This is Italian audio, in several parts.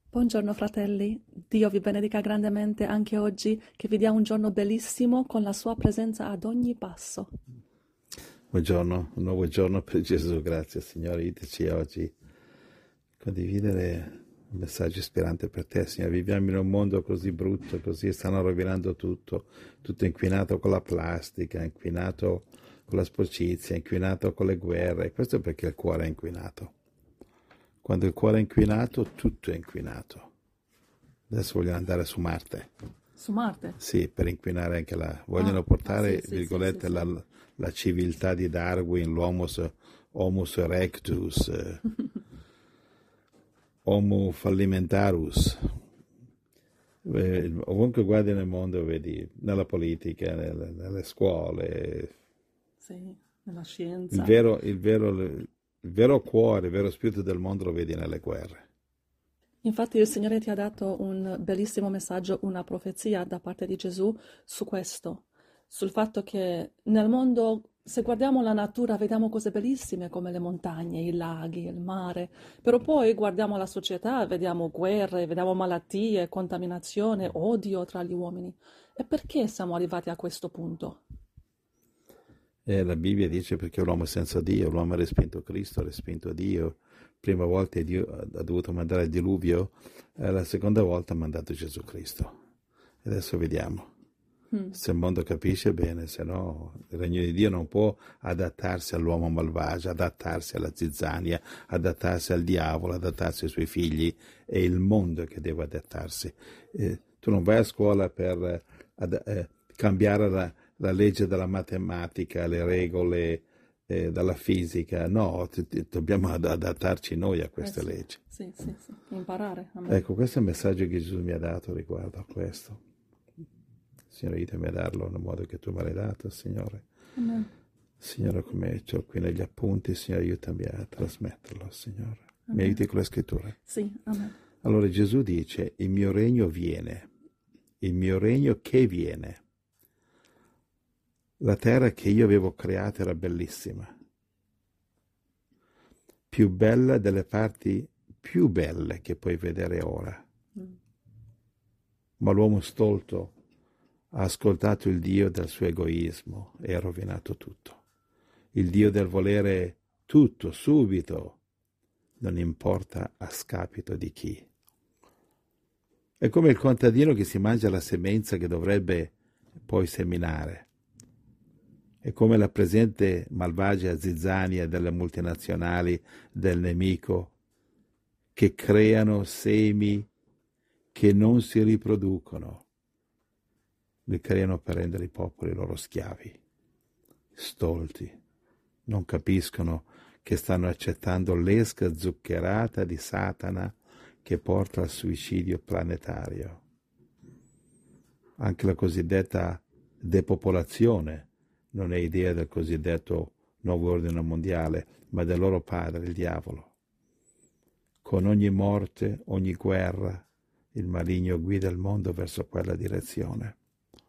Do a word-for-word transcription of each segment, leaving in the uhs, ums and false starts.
Buongiorno fratelli, Dio vi benedica grandemente anche oggi, che vi dia un giorno bellissimo con la sua presenza ad ogni passo. Buongiorno, un nuovo giorno per Gesù, grazie Signore, aiutaci oggi condividere un messaggio ispirante per te, Signore. Viviamo in un mondo così brutto, così stanno rovinando tutto, tutto inquinato con la plastica, inquinato con la sporcizia, inquinato con le guerre. Questo è perché il cuore è inquinato. Quando il cuore è inquinato, tutto è inquinato. Adesso vogliono andare su Marte. Su Marte? Sì, per inquinare anche la... Vogliono Ah, portare, ah, sì, sì, virgolette, sì, sì, sì. la, la civiltà di Darwin, l'Homus Homus erectus, eh, Homo fallimentarus. Eh, ovunque guardi nel mondo, vedi, nella politica, nelle, nelle scuole, Sì, nella il scienza. vero, il, vero, il vero cuore, il vero spirito del mondo lo vedi nelle guerre. Infatti il Signore ti ha dato un bellissimo messaggio, una profezia da parte di Gesù su questo, sul fatto che nel mondo, se guardiamo la natura, vediamo cose bellissime come le montagne, i laghi, il mare, però poi guardiamo la società, vediamo guerre, vediamo malattie, contaminazione, odio tra gli uomini. E perché siamo arrivati a questo punto? E la Bibbia dice perché l'uomo è senza Dio, l'uomo ha respinto Cristo, ha respinto Dio. Prima volta Dio ha dovuto mandare il diluvio, eh, la seconda volta ha mandato Gesù Cristo. E adesso vediamo. Mm. Se il mondo capisce bene, se no il regno di Dio non può adattarsi all'uomo malvagio, adattarsi alla zizzania, adattarsi al diavolo, adattarsi ai suoi figli. È il mondo che deve adattarsi. Eh, tu non vai a scuola per eh, ad, eh, cambiare la, la legge della matematica, le regole eh, della fisica. No, ti, ti, dobbiamo ad, adattarci noi a Eh queste sì, leggi. sì, sì, sì, imparare. Amen. Ecco, questo è il messaggio che Gesù mi ha dato riguardo a questo. Signore, aiutami a darlo nel modo che tu me l'hai dato, Signore. Amen. Signore, come ho qui negli appunti, Signore, aiutami a trasmetterlo, Signore. Mi Amen. aiuti con le scritture? Sì, amen. Allora Gesù dice, il mio regno viene, il mio regno che viene. La terra che io avevo creata era bellissima, più bella delle parti più belle che puoi vedere ora. Mm. Ma l'uomo stolto ha ascoltato il Dio del suo egoismo e ha rovinato tutto. Il Dio del volere tutto, subito, non importa a scapito di chi. È come il contadino che si mangia la semenza che dovrebbe poi seminare. È come la presente malvagia zizzania delle multinazionali del nemico che creano semi che non si riproducono. Li creano per rendere i popoli loro schiavi, stolti. Non capiscono che stanno accettando l'esca zuccherata di Satana che porta al suicidio planetario. Anche la cosiddetta depopolazione non è idea del cosiddetto nuovo ordine mondiale, ma del loro padre, il diavolo. Con ogni morte, ogni guerra, il maligno guida il mondo verso quella direzione.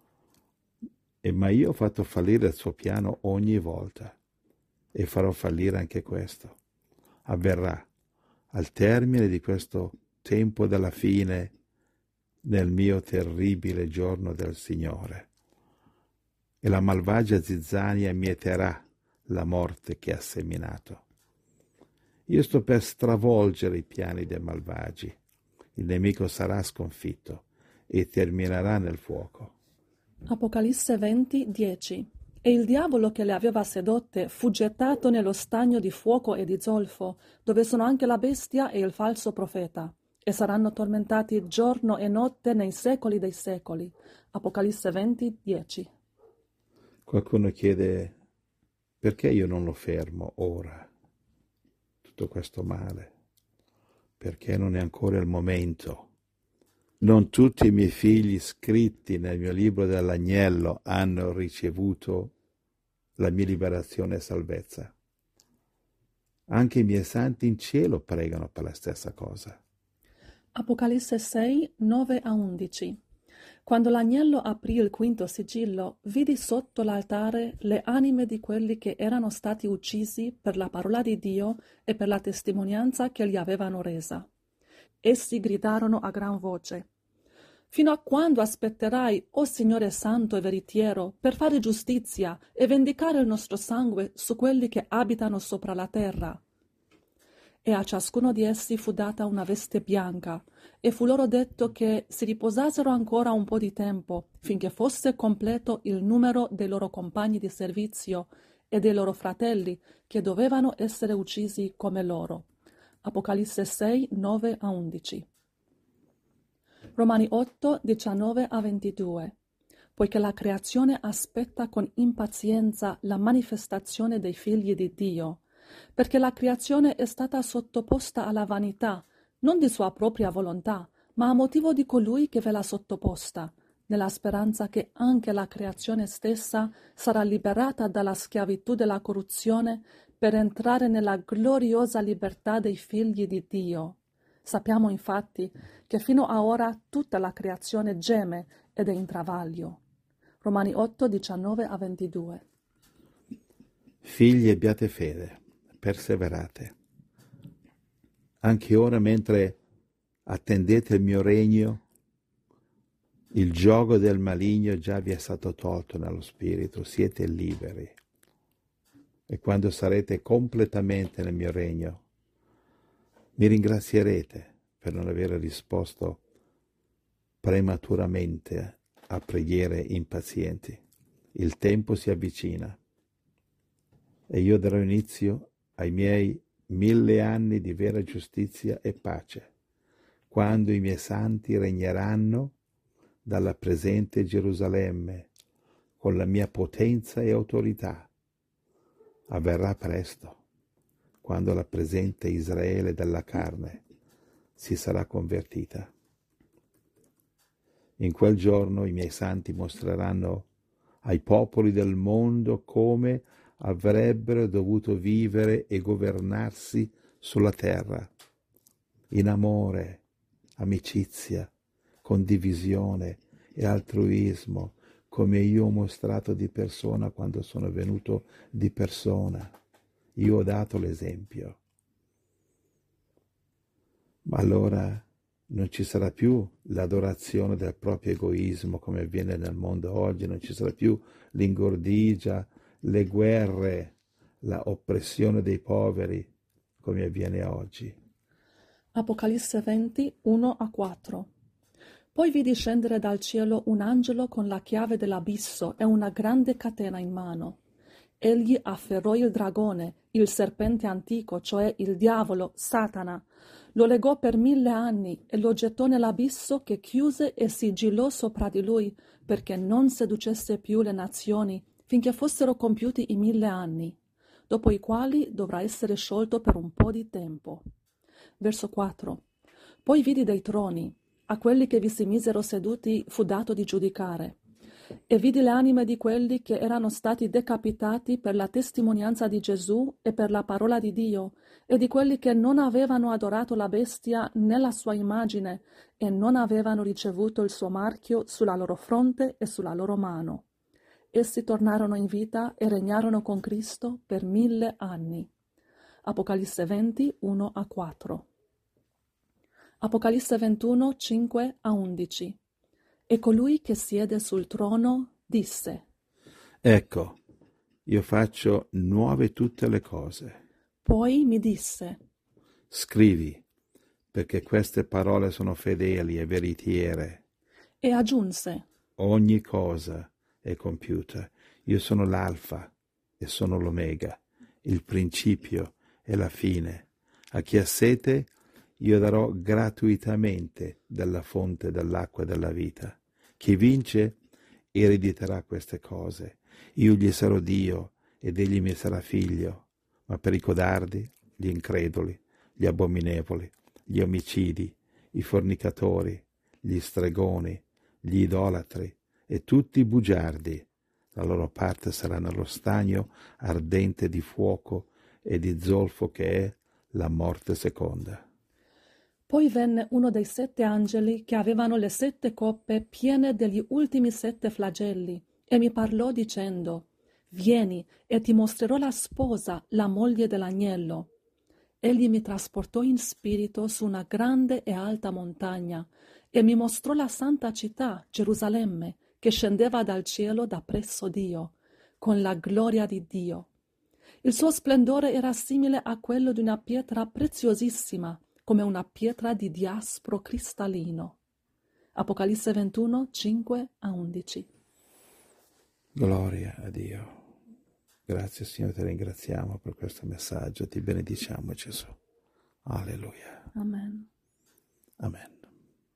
E ma io ho fatto fallire il suo piano ogni volta. E farò fallire anche questo. Avverrà al termine di questo tempo della fine nel mio terribile giorno del Signore. E la malvagia zizzania mieterà la morte che ha seminato. Io sto per stravolgere i piani dei malvagi. Il nemico sarà sconfitto e terminerà nel fuoco. Apocalisse venti, dieci. E il diavolo che le aveva sedotte fu gettato nello stagno di fuoco e di zolfo, dove sono anche la bestia e il falso profeta, e saranno tormentati giorno e notte nei secoli dei secoli. Apocalisse venti, dieci. Qualcuno chiede, perché io non lo fermo ora, tutto questo male? Perché non è ancora il momento. Non tutti i miei figli scritti nel mio libro dell'agnello hanno ricevuto la mia liberazione e salvezza. Anche i miei santi in cielo pregano per la stessa cosa. Apocalisse sei, nove a undici. Quando l'agnello aprì il quinto sigillo, vidi sotto l'altare le anime di quelli che erano stati uccisi per la parola di Dio e per la testimonianza che gli avevano resa. essi gridarono a gran voce: «Fino a quando aspetterai, o Signore santo e veritiero, per fare giustizia e vendicare il nostro sangue su quelli che abitano sopra la terra?» E a ciascuno di essi fu data una veste bianca, e fu loro detto che si riposassero ancora un po' di tempo, finché fosse completo il numero dei loro compagni di servizio e dei loro fratelli, che dovevano essere uccisi come loro. Apocalisse sei, nove a undici. Romani otto, diciannove a ventidue. Poiché la creazione aspetta con impazienza la manifestazione dei figli di Dio, perché la creazione è stata sottoposta alla vanità, non di sua propria volontà, ma a motivo di colui che ve l'ha sottoposta, nella speranza che anche la creazione stessa sarà liberata dalla schiavitù della corruzione per entrare nella gloriosa libertà dei figli di Dio. Sappiamo infatti che fino a ora tutta la creazione geme ed è in travaglio. Romani otto, diciannove a ventidue. Figli, abbiate fede, perseverate. Anche ora, mentre attendete il mio regno, il giogo del maligno già vi è stato tolto nello spirito, siete liberi. E quando sarete completamente nel mio regno, mi ringrazierete per non aver risposto prematuramente a preghiere impazienti. Il tempo si avvicina e io darò inizio ai miei mille anni di vera giustizia e pace, quando i miei santi regneranno dalla presente Gerusalemme con la mia potenza e autorità. Avverrà presto, quando la presente Israele della carne si sarà convertita. In quel giorno i miei santi mostreranno ai popoli del mondo come avrebbero dovuto vivere e governarsi sulla terra, in amore, amicizia, condivisione e altruismo, come io ho mostrato di persona quando sono venuto di persona. Io ho dato l'esempio. Ma allora non ci sarà più l'adorazione del proprio egoismo come avviene nel mondo oggi, non ci sarà più l'ingordigia, le guerre, la oppressione dei poveri come avviene oggi. Apocalisse venti, uno a quattro. Poi vidi scendere dal cielo un angelo con la chiave dell'abisso e una grande catena in mano. Egli afferrò il dragone, il serpente antico, cioè il diavolo, Satana, lo legò per mille anni e lo gettò nell'abisso che chiuse e sigillò sopra di lui, perché non seducesse più le nazioni, finché fossero compiuti i mille anni, dopo i quali dovrà essere sciolto per un po' di tempo. Verso quattro. Poi vidi dei troni, a quelli che vi si misero seduti fu dato di giudicare. E vidi le anime di quelli che erano stati decapitati per la testimonianza di Gesù e per la parola di Dio, e di quelli che non avevano adorato la bestia né la sua immagine, e non avevano ricevuto il suo marchio sulla loro fronte e sulla loro mano. Essi tornarono in vita e regnarono con Cristo per mille anni. Apocalisse venti, uno a quattro. Apocalisse ventuno, cinque a undici. E colui che siede sul trono disse: Ecco, io faccio nuove tutte le cose. Poi mi disse: Scrivi, perché queste parole sono fedeli e veritiere. E aggiunse: Ogni cosa è compiuta. Io sono l'alfa e sono l'omega, il principio e la fine. A chi ha sete io darò gratuitamente dalla fonte dell'acqua della vita. Chi vince erediterà queste cose. Io gli sarò Dio ed egli mi sarà figlio. Ma per i codardi, gli increduli, gli abominevoli, gli omicidi, i fornicatori, gli stregoni, gli idolatri e tutti i bugiardi, la loro parte sarà nello stagno ardente di fuoco e di zolfo che è la morte seconda. Poi venne uno dei sette angeli che avevano le sette coppe piene degli ultimi sette flagelli, e mi parlò dicendo: Vieni, e ti mostrerò la sposa, la moglie dell'agnello. Egli mi trasportò in spirito su una grande e alta montagna e mi mostrò la santa città, Gerusalemme, che scendeva dal cielo da presso Dio, con la gloria di Dio. Il suo splendore era simile a quello di una pietra preziosissima, come una pietra di diaspro cristallino. Apocalisse ventuno, cinque a undici. Gloria a Dio. Grazie Signore, ti ringraziamo per questo messaggio, ti benediciamo Gesù. Alleluia. Amen. Amen.